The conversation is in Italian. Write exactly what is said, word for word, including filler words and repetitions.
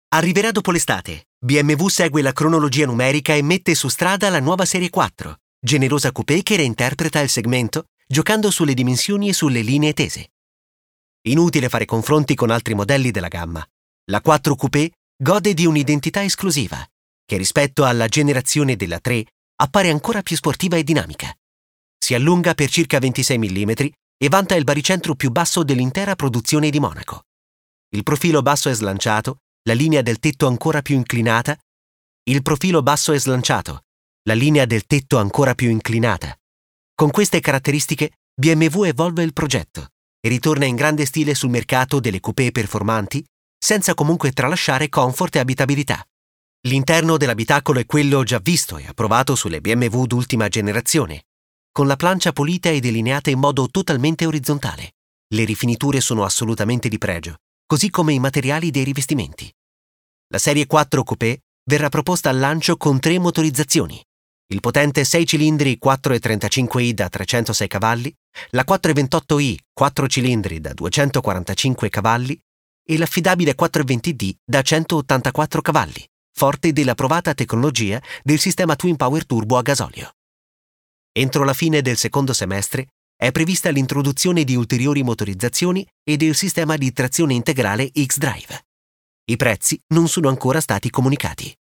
Arriverà dopo l'estate. B M W segue la cronologia numerica e mette su strada la nuova Serie quattro, generosa coupé che reinterpreta il segmento, giocando sulle dimensioni e sulle linee tese. Inutile fare confronti con altri modelli della gamma. La quattro Coupé gode di un'identità esclusiva, che rispetto alla generazione della tre appare ancora più sportiva e dinamica. Si allunga per circa ventisei millimetri e vanta il baricentro più basso dell'intera produzione di Monaco. Il profilo basso è slanciato, la linea del tetto ancora più inclinata. Il profilo basso è slanciato, la linea del tetto ancora più inclinata. Con queste caratteristiche B M W evolve il progetto e ritorna in grande stile sul mercato delle coupé performanti, senza comunque tralasciare comfort e abitabilità. L'interno dell'abitacolo è quello già visto e approvato sulle B M W d'ultima generazione, con la plancia pulita e delineata in modo totalmente orizzontale. Le rifiniture sono assolutamente di pregio, così come i materiali dei rivestimenti. La Serie quattro Coupé verrà proposta al lancio con tre motorizzazioni: il potente sei cilindri quattro virgola trentacinque i da trecentosei cavalli, la quattro virgola ventotto i quattro cilindri da duecentoquarantacinque cavalli e l'affidabile quattro virgola venti D da centottantaquattro cavalli, forte della provata tecnologia del sistema Twin Power Turbo a gasolio. Entro la fine del secondo semestre è prevista l'introduzione di ulteriori motorizzazioni e del sistema di trazione integrale X-Drive. I prezzi non sono ancora stati comunicati.